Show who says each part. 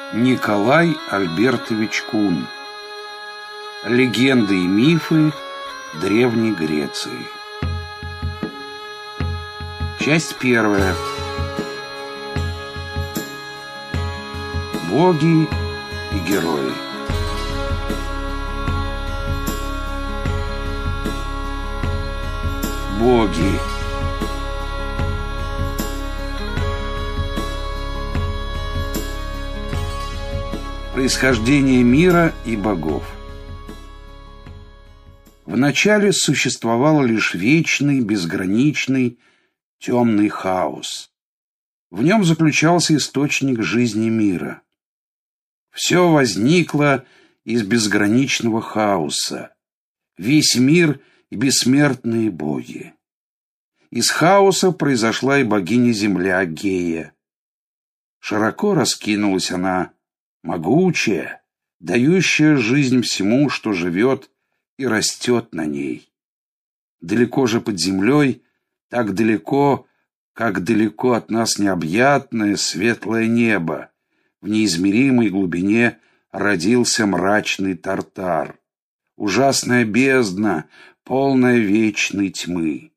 Speaker 1: Николай Альбертович Кун. Легенды и мифы Древней Греции. Часть первая. Боги и герои. Боги. Происхождение мира и богов. Вначале существовал лишь вечный, безграничный, темный хаос. В нем заключался источник жизни мира. Все возникло из безграничного хаоса. Весь мир и бессмертные боги. Из хаоса произошла и богиня-земля Гея. Широко раскинулась она, могучая, дающая жизнь всему, что живет и растет на ней. Далеко же под землей, так далеко, как далеко от нас необъятное светлое небо, в неизмеримой глубине родился мрачный Тартар, ужасная бездна, полная вечной тьмы.